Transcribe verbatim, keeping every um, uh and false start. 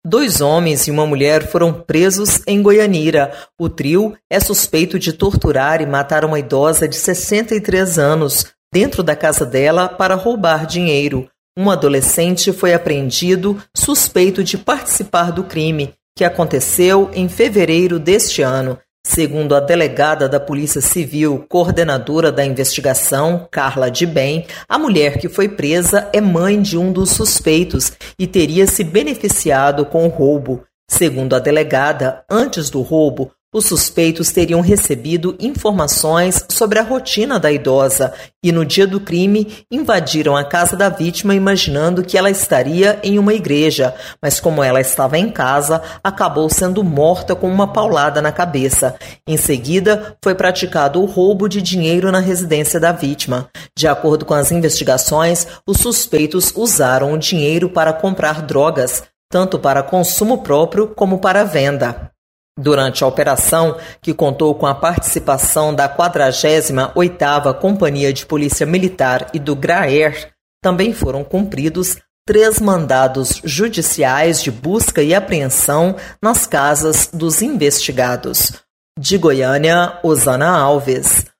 Dois homens e uma mulher foram presos em Goianira. O trio é suspeito de torturar e matar uma idosa de sessenta e três anos dentro da casa dela para roubar dinheiro. Um adolescente foi apreendido suspeito de participar do crime, que aconteceu em fevereiro deste ano. Segundo a delegada da Polícia Civil, coordenadora da investigação, Carla de Bem, a mulher que foi presa é mãe de um dos suspeitos e teria se beneficiado com o roubo. Segundo a delegada, antes do roubo, os suspeitos teriam recebido informações sobre a rotina da idosa e, no dia do crime, invadiram a casa da vítima imaginando que ela estaria em uma igreja, mas como ela estava em casa, acabou sendo morta com uma paulada na cabeça. Em seguida, foi praticado o roubo de dinheiro na residência da vítima. De acordo com as investigações, os suspeitos usaram o dinheiro para comprar drogas, tanto para consumo próprio como para venda. Durante a operação, que contou com a participação da quadragésima oitava Companhia de Polícia Militar e do GRAER, também foram cumpridos três mandados judiciais de busca e apreensão nas casas dos investigados. De Goiânia, Osana Alves.